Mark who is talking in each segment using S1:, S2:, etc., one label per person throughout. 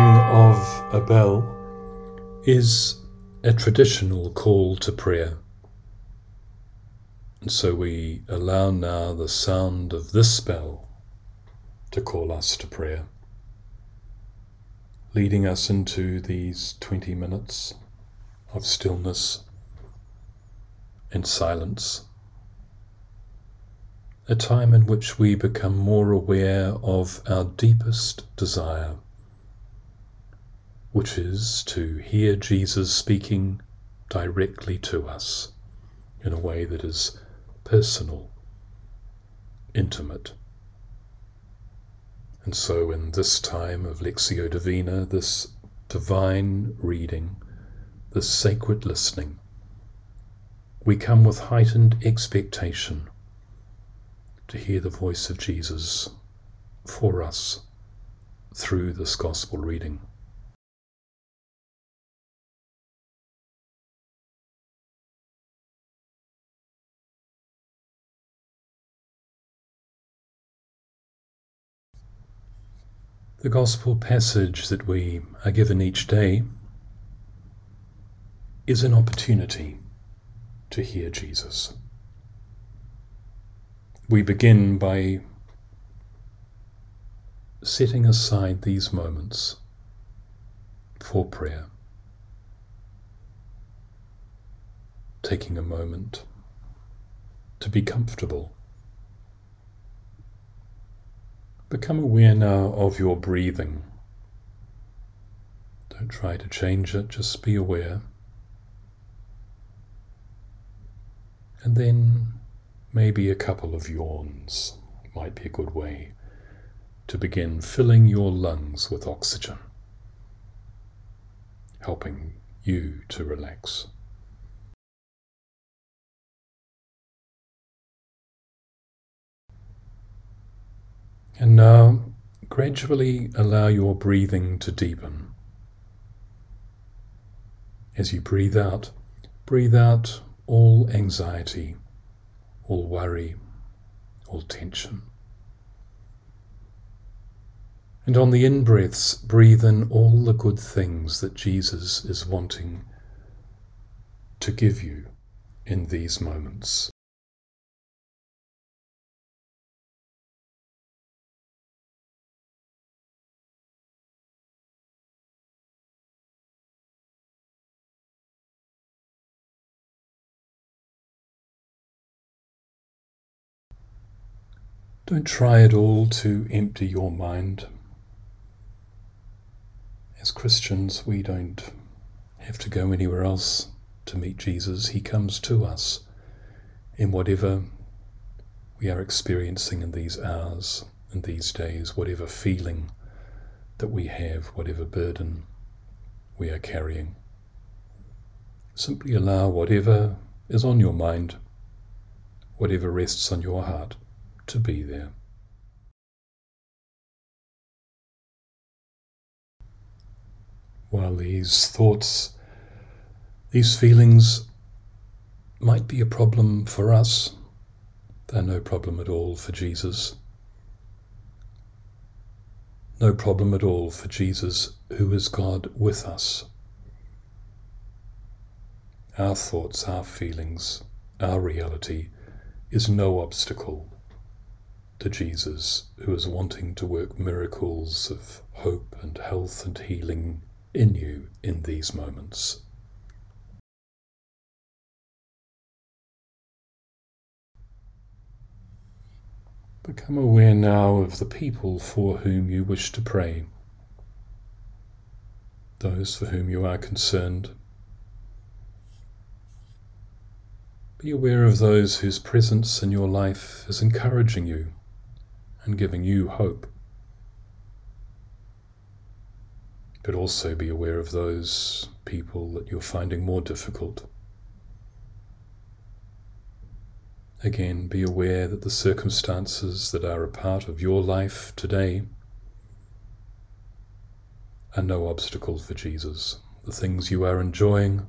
S1: ringing of a bell is a traditional call to prayer. And so we allow now the sound of this bell to call us to prayer, leading us into these 20 minutes of stillness and silence, a time in which we become more aware of our deepest desire, which is to hear Jesus speaking directly to us in a way that is personal, intimate. And so in this time of Lectio Divina, this divine reading, this sacred listening, we come with heightened expectation to hear the voice of Jesus for us through this gospel reading. The gospel passage that we are given each day is an opportunity to hear Jesus. We begin by setting aside these moments for prayer, taking a moment to be comfortable. Become aware now of your breathing. Don't try to change it, just be aware. And then maybe a couple of yawns might be a good way to begin filling your lungs with oxygen, helping you to relax. And now, gradually allow your breathing to deepen. As you breathe out all anxiety, all worry, all tension. And on the in-breaths, breathe in all the good things that Jesus is wanting to give you in these moments. Don't try at all to empty your mind. As Christians, we don't have to go anywhere else to meet Jesus. He comes to us in whatever we are experiencing in these hours, in these days, whatever feeling that we have, whatever burden we are carrying. Simply allow whatever is on your mind, whatever rests on your heart, to be there. While these thoughts, these feelings might be a problem for us, they're no problem at all for Jesus. No problem at all for Jesus, who is God with us. Our thoughts, our feelings, our reality is no obstacle to Jesus, who is wanting to work miracles of hope and health and healing in you in these moments. Become aware now of the people for whom you wish to pray, those for whom you are concerned. Be aware of those whose presence in your life is encouraging you and giving you hope. But also be aware of those people that you're finding more difficult. Again, be aware that the circumstances that are a part of your life today are no obstacle for Jesus. The things you are enjoying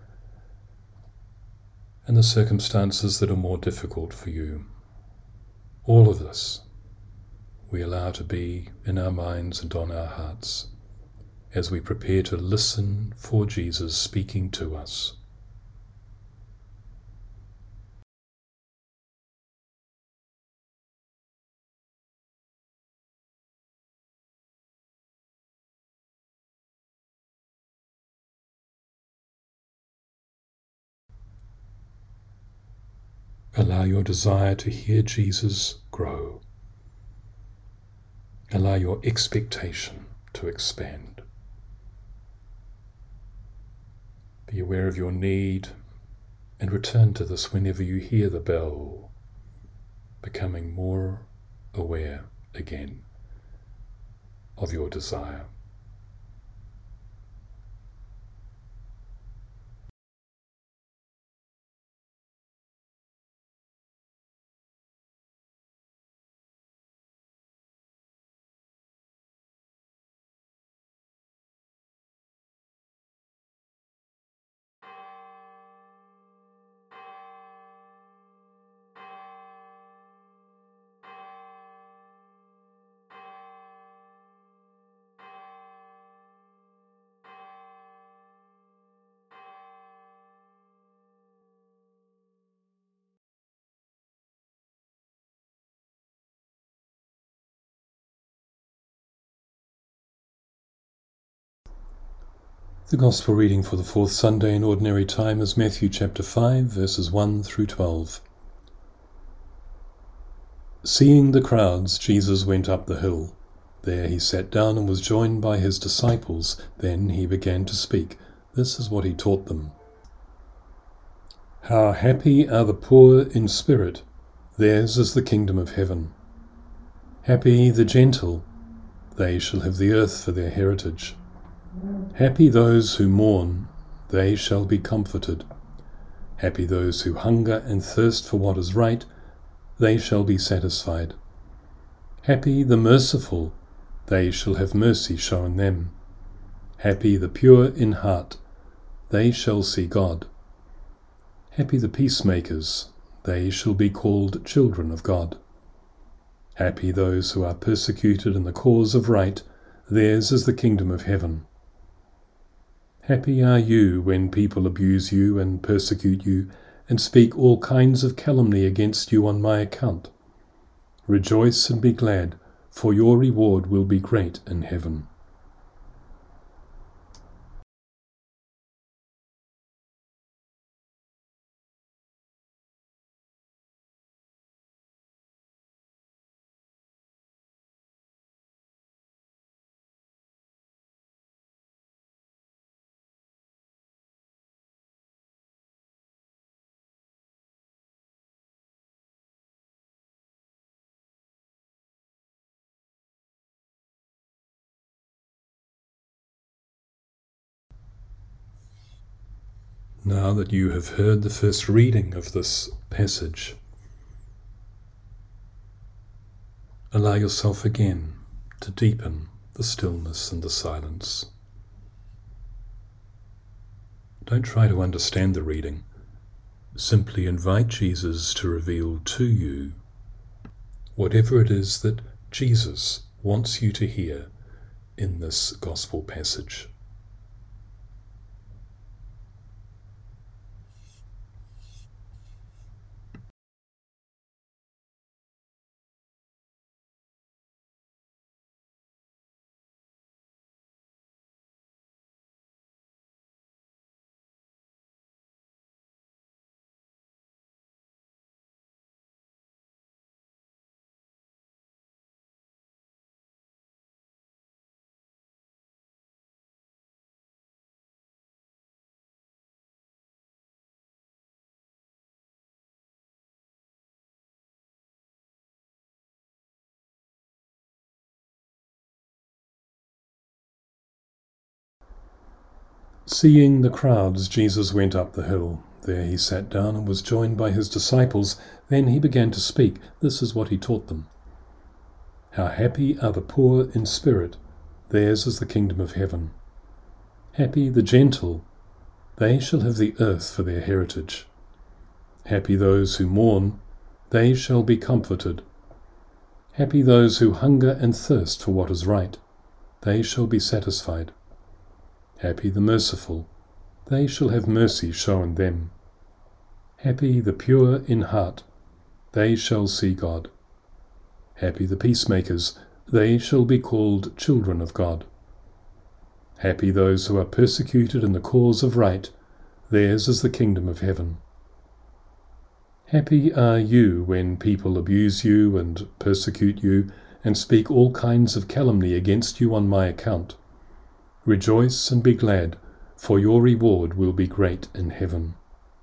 S1: and the circumstances that are more difficult for you. All of this we allow to be in our minds and on our hearts as we prepare to listen for Jesus speaking to us. Allow your desire to hear Jesus grow. Allow your expectation to expand. Be aware of your need and return to this whenever you hear the bell, becoming more aware again of your desire. The Gospel reading for the fourth Sunday in Ordinary Time is Matthew chapter 5, verses 1 through 12. Seeing the crowds, Jesus went up the hill. There he sat down and was joined by his disciples. Then he began to speak. This is what he taught them. How happy are the poor in spirit! Theirs is the kingdom of heaven. Happy the gentle! They shall have the earth for their heritage. Happy those who mourn, they shall be comforted. Happy those who hunger and thirst for what is right, they shall be satisfied. Happy the merciful, they shall have mercy shown them. Happy the pure in heart, they shall see God. Happy the peacemakers, they shall be called children of God. Happy those who are persecuted in the cause of right, theirs is the kingdom of heaven. Happy are you when people abuse you and persecute you and speak all kinds of calumny against you on my account. Rejoice and be glad, for your reward will be great in heaven. Now that you have heard the first reading of this passage, allow yourself again to deepen the stillness and the silence. Don't try to understand the reading. Simply invite Jesus to reveal to you whatever it is that Jesus wants you to hear in this gospel passage. Seeing the crowds, Jesus went up the hill. There he sat down and was joined by his disciples. Then he began to speak. This is what he taught them. How happy are the poor in spirit! Theirs is the kingdom of heaven. Happy the gentle! They shall have the earth for their heritage. Happy those who mourn! They shall be comforted. Happy those who hunger and thirst for what is right. They shall be satisfied. Happy the merciful, they shall have mercy shown them. Happy the pure in heart, they shall see God. Happy the peacemakers, they shall be called children of God. Happy those who are persecuted in the cause of right, theirs is the kingdom of heaven. Happy are you when people abuse you and persecute you and speak all kinds of calumny against you on my account. Rejoice and be glad, for your reward will be great in heaven.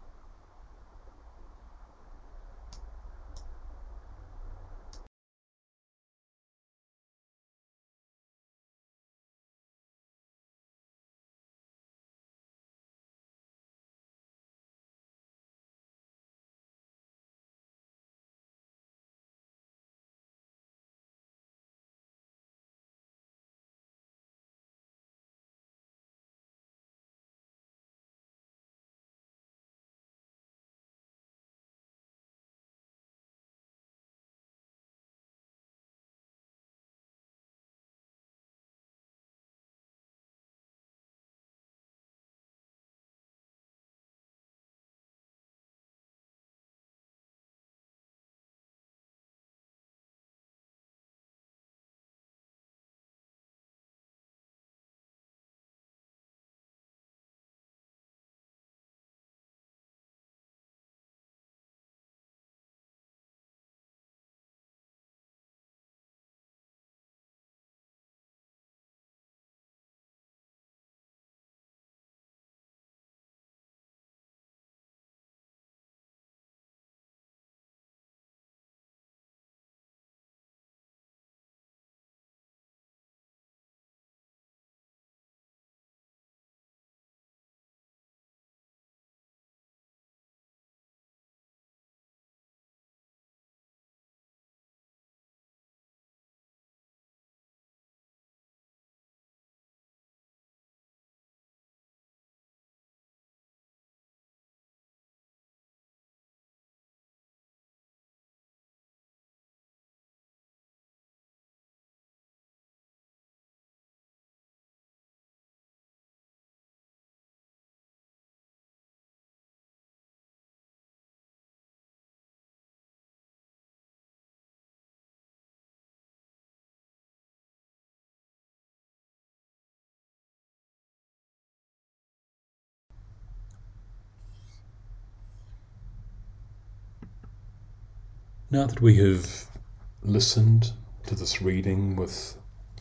S1: Now that we have listened to this reading with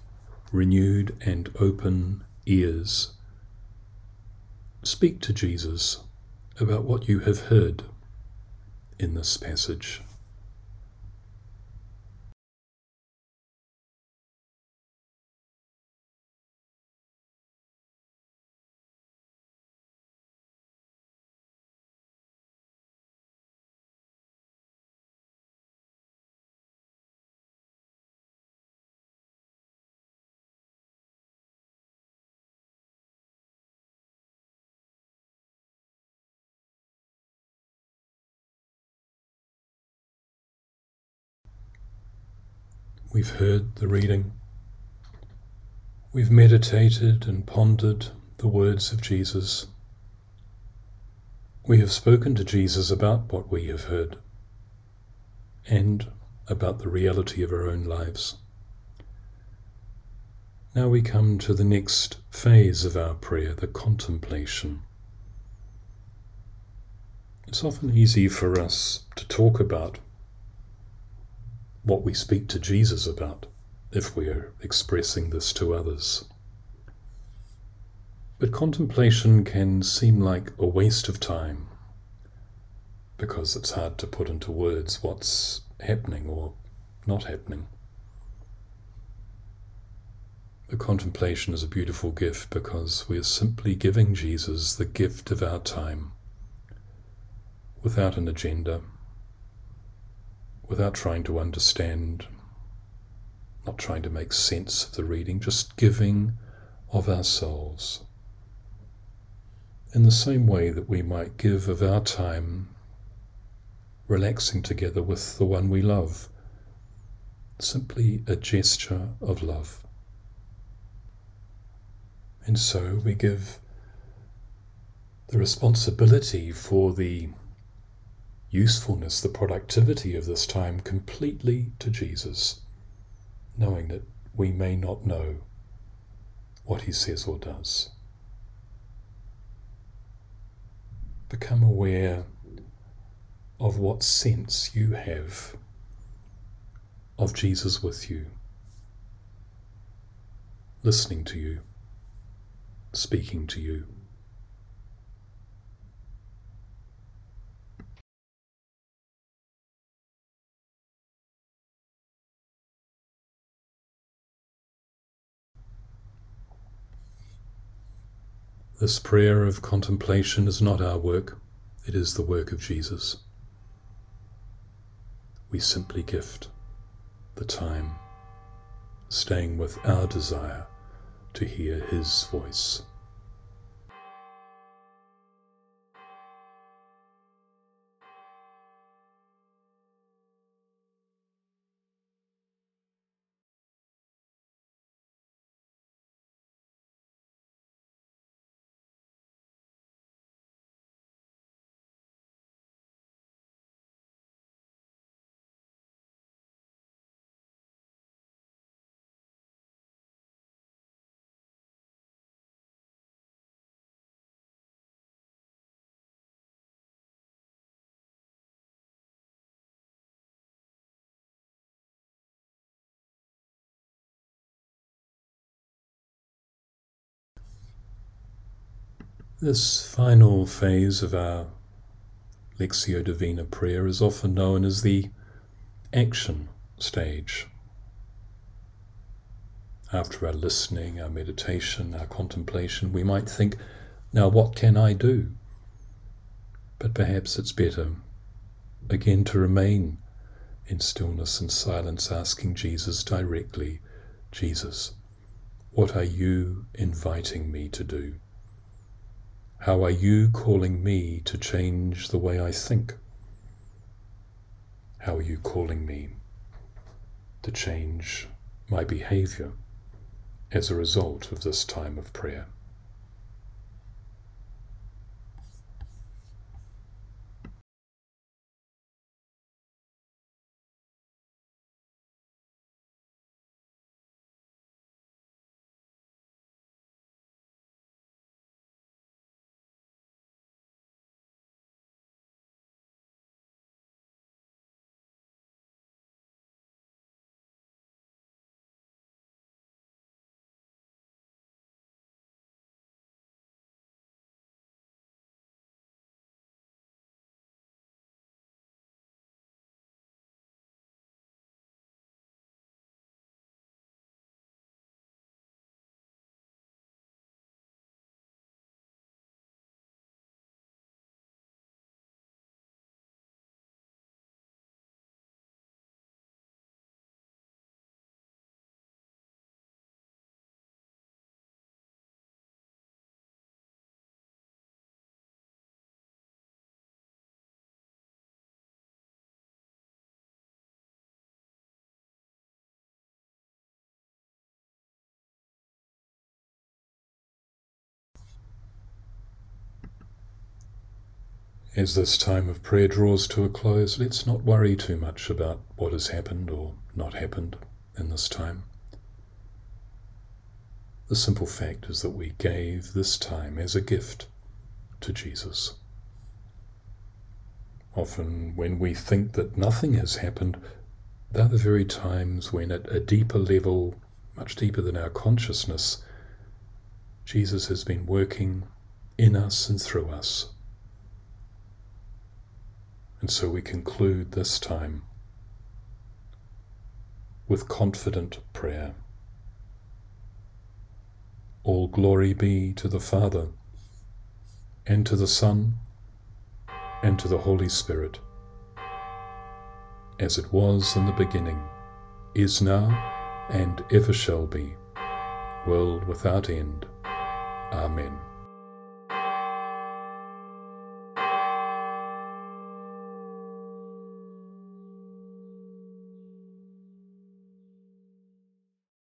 S1: renewed and open ears, speak to Jesus about what you have heard in this passage. We've heard the reading. We've meditated and pondered the words of Jesus. We have spoken to Jesus about what we have heard and about the reality of our own lives. Now we come to the next phase of our prayer, the contemplation. It's often easy for us to talk about what we speak to Jesus about if we are expressing this to others. But contemplation can seem like a waste of time because it's hard to put into words what's happening or not happening. The contemplation is a beautiful gift because we are simply giving Jesus the gift of our time without an agenda, without trying to understand, not trying to make sense of the reading, just giving of ourselves. In the same way that we might give of our time relaxing together with the one we love, simply a gesture of love. And so we give the responsibility for the usefulness, the productivity of this time completely to Jesus, knowing that we may not know what he says or does. Become aware of what sense you have of Jesus with you, listening to you, speaking to you. This prayer of contemplation is not our work, it is the work of Jesus. We simply gift the time, staying with our desire to hear his voice. This final phase of our Lectio Divina prayer is often known as the action stage. After our listening, our meditation, our contemplation, we might think, now what can I do? But perhaps it's better, again, to remain in stillness and silence, asking Jesus directly, Jesus, what are you inviting me to do? How are you calling me to change the way I think? How are you calling me to change my behavior as a result of this time of prayer? As this time of prayer draws to a close, let's not worry too much about what has happened or not happened in this time. The simple fact is that we gave this time as a gift to Jesus. Often when we think that nothing has happened, they're the very times when at a deeper level, much deeper than our consciousness, Jesus has been working in us and through us. And so we conclude this time with confident prayer. All glory be to the Father, and to the Son, and to the Holy Spirit, as it was in the beginning, is now, and ever shall be, world without end. Amen.